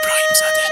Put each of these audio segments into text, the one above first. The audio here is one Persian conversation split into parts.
ابراهیم زاده.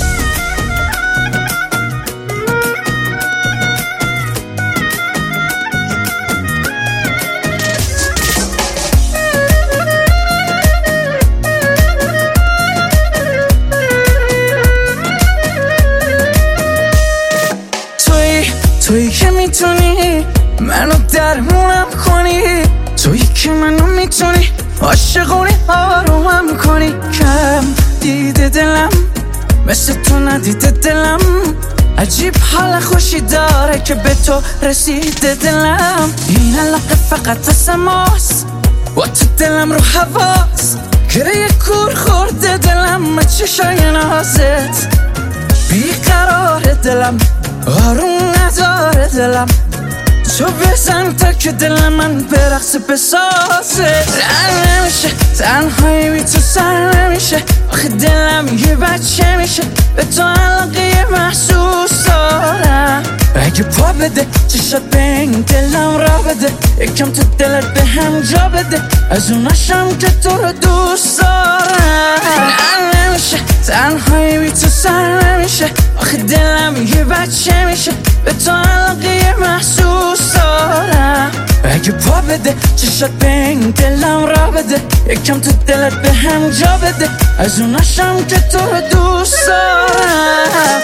تویی که میتونی منو درمونم کنی، تویی که منو میتونی عاشقونی آرومم کنی. کم دیده دلم مثل تو ندیده دلم، عجیب حال خوشی داره که به تو رسیده دلم. این علاقه فقط از ماست و تو دلم رو حواست، گره کور خورده دلم چشای نازت. بیقرار دلم آروم نداره دلم، تو بزن تا که دل من برقص بسازه. رن نمیشه تنهایی بی تو سر نمیشه، آخه دلم یه بچه میشه به تو علاقه محسوس دارم. اگه پا بده چشات به این دلم را بده، یکم تو دلت به هم جا بده، از اوناشم که تو رو دوست دارم. رن نمیشه تنهایی بی تو سر نمیشه، آخه دلم یه بچه میشه به تو علاقه محسوس دارم. اگه پا بده چشات به این دلم را بده، یکم تو دلت به هم جا بده، از اوناشم که تو رو دوست دارم.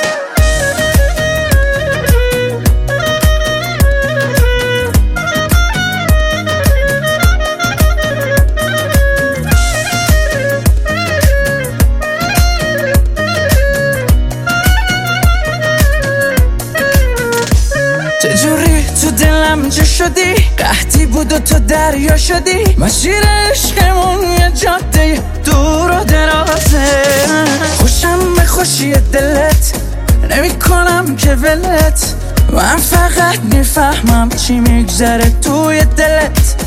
چجوری تو دلم جا شدی، قحطی بود و تو دریا شدی، مسیر عشقمون یه جاده دور و درازه. خوشم به خوشی دلت نمی کنم که ولت، من فقط میفهمم چی میگذره توی دلت.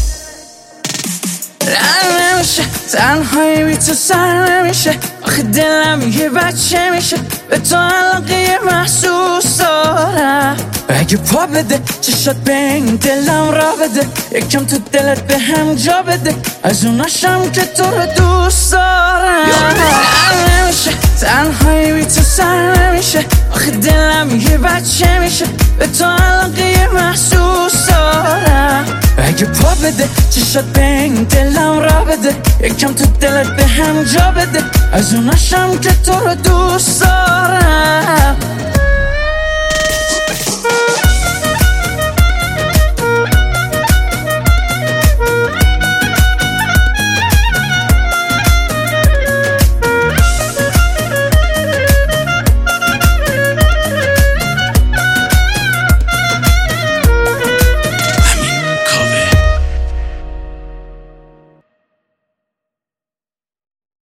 رن نمیشه تنهایی بی تو سر نمیشه، آخه دلم یه بچه میشه به تو علاقه محسوس دارم. اگه پا بده چشات به این دلم را بده، یکم تو دلت به هم جا بده، از اوناشم که تو رو دوست دارم. رن نمیشه تنهایی بی تو سر نمیشه، آخه دلم یه بچه میشه به تو علاقه محسوس دارم. اگه پا بده چشات به این دلم را بده، یکم تو دلت به هم جا بده، از اوناشم که تو رو دوست دارم.